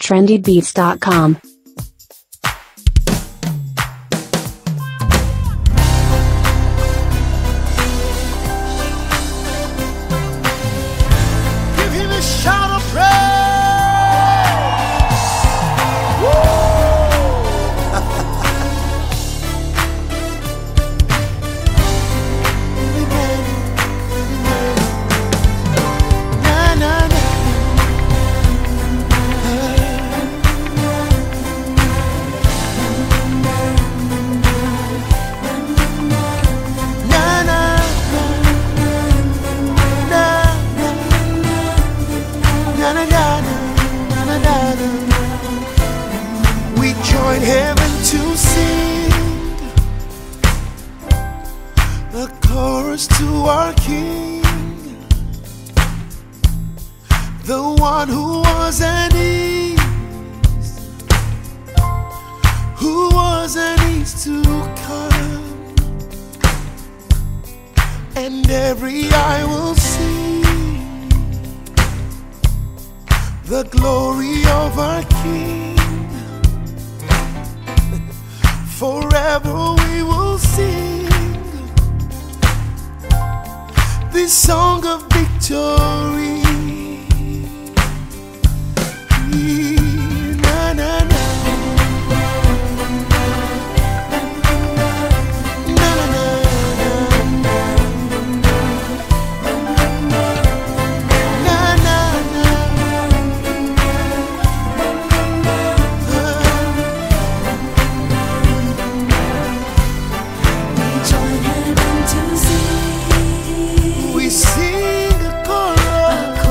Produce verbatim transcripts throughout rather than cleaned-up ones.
trendy beats dot com. Give him a shout of praise. Na, na, na. Na, na, na, na. Na, na, na, na, na, na, na. We join heaven to sing the chorus to our King, the one who was and is, who was and is to come, and every eye will see the glory of our King. Forever we will sing this song of victory. Na, na, na. Na, na, na, na, na, Join heaven to sing we sing a chorus.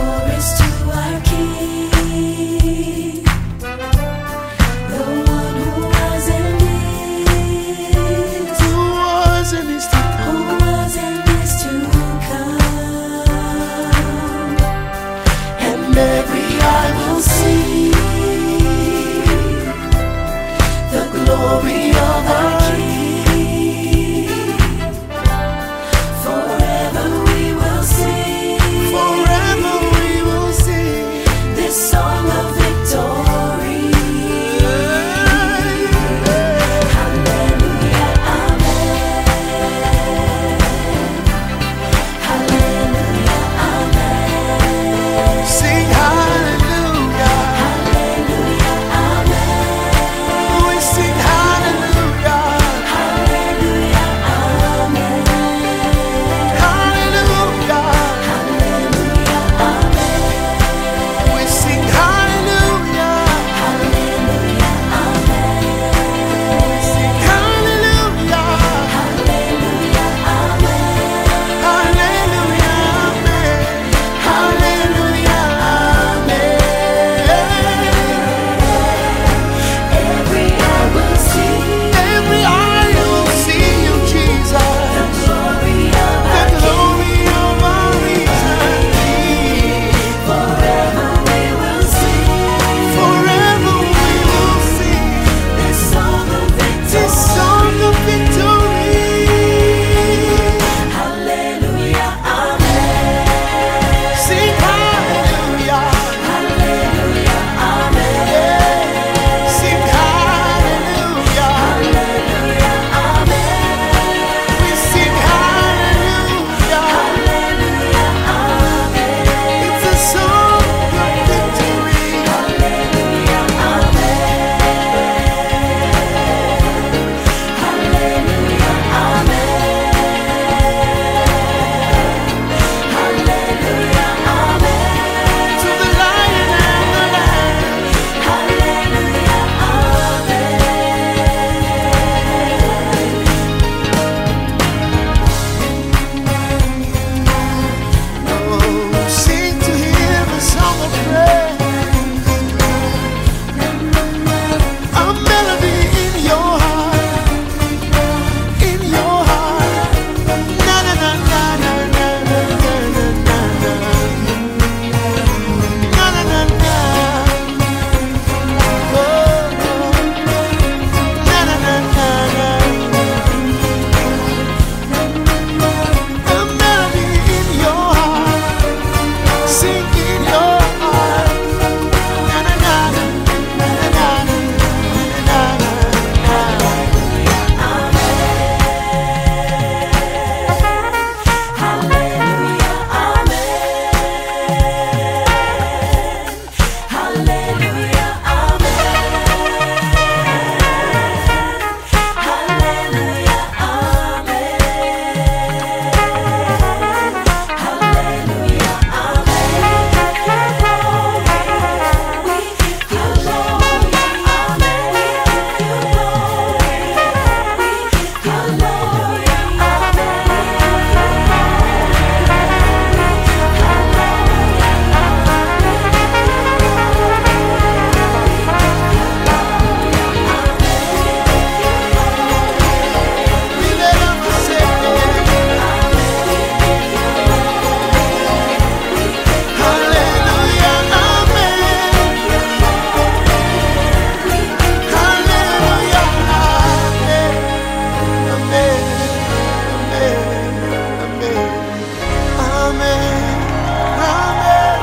grounded, grounded.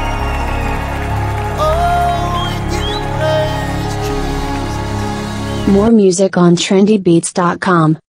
Oh, we give you praise, Jesus. More music on trendy beats dot com.